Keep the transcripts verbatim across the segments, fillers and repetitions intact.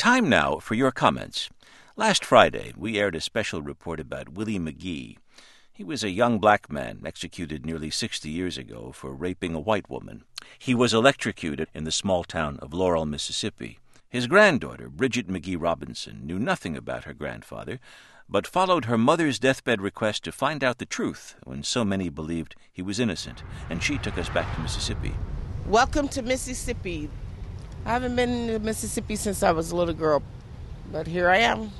Time now for your comments. Last Friday, we aired a special report about Willie McGee. He was a young black man executed nearly sixty years ago for raping a white woman. He was electrocuted in the small town of Laurel, Mississippi. His granddaughter, Bridget McGee Robinson, knew nothing about her grandfather, but followed her mother's deathbed request to find out the truth when so many believed he was innocent, and she took us back to Mississippi. Welcome to Mississippi. I haven't been to Mississippi since I was a little girl, but here I am.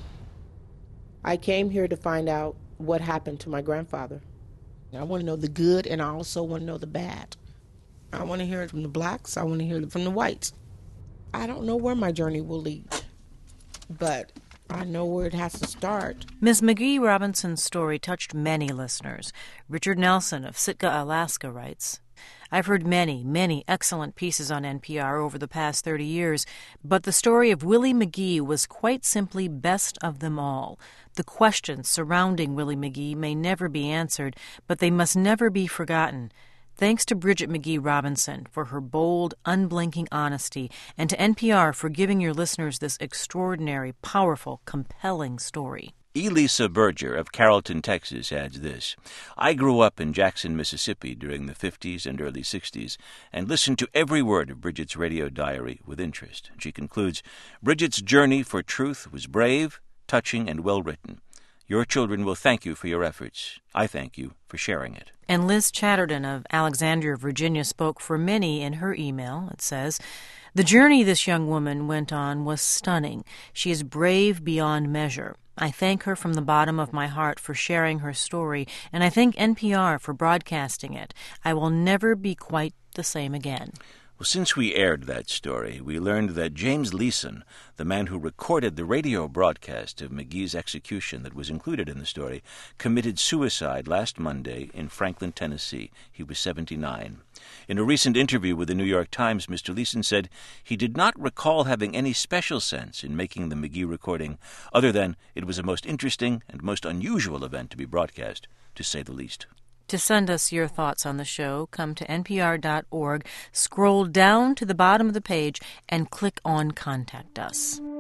I came here to find out what happened to my grandfather. I want to know the good, and I also want to know the bad. I want to hear it from the blacks. I want to hear it from the whites. I don't know where my journey will lead, but I know where it has to start. Miz McGee Robinson's story touched many listeners. Richard Nelson of Sitka, Alaska writes, I've heard many, many excellent pieces on N P R over the past thirty years, but the story of Willie McGee was quite simply best of them all. The questions surrounding Willie McGee may never be answered, but they must never be forgotten. Thanks to Bridget McGee Robinson for her bold, unblinking honesty, and to N P R for giving your listeners this extraordinary, powerful, compelling story. Elisa Berger of Carrollton, Texas, adds this. I grew up in Jackson, Mississippi during the fifties and early sixties and listened to every word of Bridget's radio diary with interest. She concludes, Bridget's journey for truth was brave, touching, and well-written. Your children will thank you for your efforts. I thank you for sharing it. And Liz Chatterton of Alexandria, Virginia, spoke for many in her email. It says, the journey this young woman went on was stunning. She is brave beyond measure. I thank her from the bottom of my heart for sharing her story, and I thank N P R for broadcasting it. I will never be quite the same again. Well, since we aired that story, we learned that James Leeson, the man who recorded the radio broadcast of McGee's execution that was included in the story, committed suicide last Monday in Franklin, Tennessee. He was seventy-nine. In a recent interview with the New York Times, Mister Leeson said he did not recall having any special sense in making the McGee recording, other than it was a most interesting and most unusual event to be broadcast, to say the least. To send us your thoughts on the show, come to N P R dot org, scroll down to the bottom of the page, and click on Contact Us.